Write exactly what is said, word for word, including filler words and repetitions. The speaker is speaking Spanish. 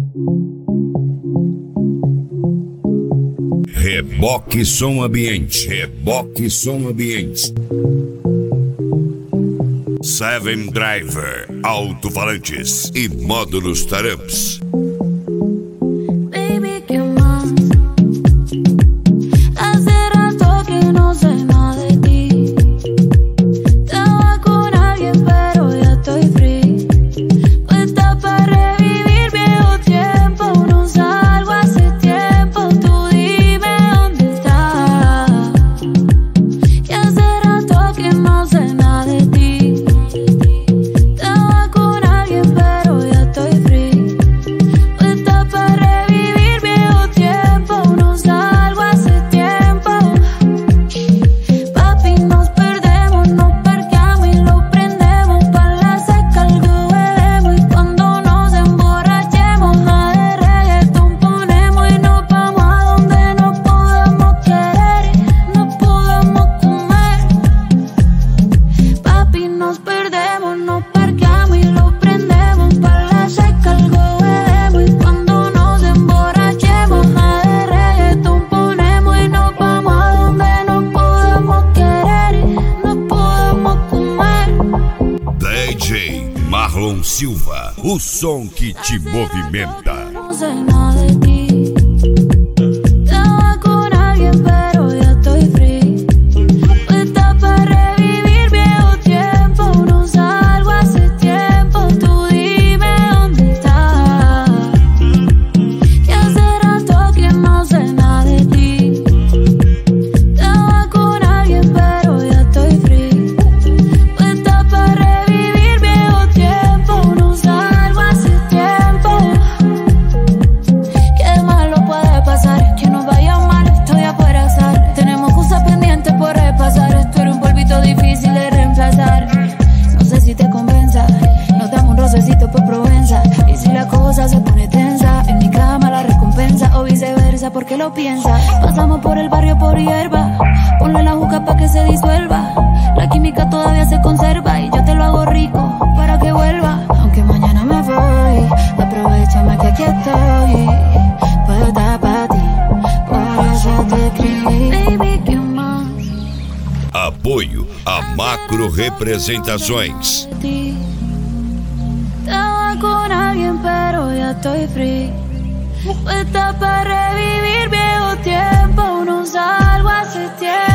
Reboque som ambiente, reboque som ambiente. Seven Driver, alto-falantes e módulos Taramps. Baby, ¿qué más? Hace rato que no sé nada de ti. Estaba con alguien pero ya estoy free. Puesta para revivir viejo tiempo. No salgo hace tiempo. Tú dime dónde estás. Que hace rato que no sé nada de ti. Estaba con alguien pero ya estoy free. Puesta para revivir viejo tiempo. No salgo hace tiempo. Papi, nos perdemos, nos parqueamos y lo prendemos. Pa' la seca algo bebemos. Y cuando nos emborrachemos, a de reggaetón ponemos. Y nos vamos a donde nos podamos querer y nos podamos comer. Papi, nos perdemos, nos parqueamos y lo prendemos. Pa' la seca algo bebemos. Y cuando nos emborrachemos, a de reggaetón ponemos. Y nos vamos a donde nos podamos querer y nos podamos comer. D J Marlon Silva, o som que te movimenta. No sé nada de ti. Estaba con alguien pero ya estoy free. Puesta para revivir viejo tiempo. No salgo hace tiempo. Tú dime dónde estás. Que hace rato que no sé nada de ti. Estaba con alguien pero ya estoy free. Puesta para revivir viejo tiempo. No salgo hace tiempo. Qué malo puede pasar, que nos vaya mal, esto ya puede azar. Tenemos cosas pendientes por repasar. Esto era un polvito difícil de reemplazar. No sé si te convenza, nos damos un rocecito por Provenza. Y si la cosa se pone tensa, en mi cama la recompensa. O viceversa, porque lo piensa. Pasamos por el barrio por hierba. Ponle la juca pa' que se disuelva. La química todavía se conserva. Y yo te lo hago rico para que vuelva. Aunque mañana me voy, aprovechame que aquí estoy. Puesta pa' ti, por eso te escribí. Baby, ¿qué más? Apoio a Macro Representações. De ti. Estaba con alguien pero ya estoy free. Puesta para revivir viejo tiempo. No salgo hace tiempo.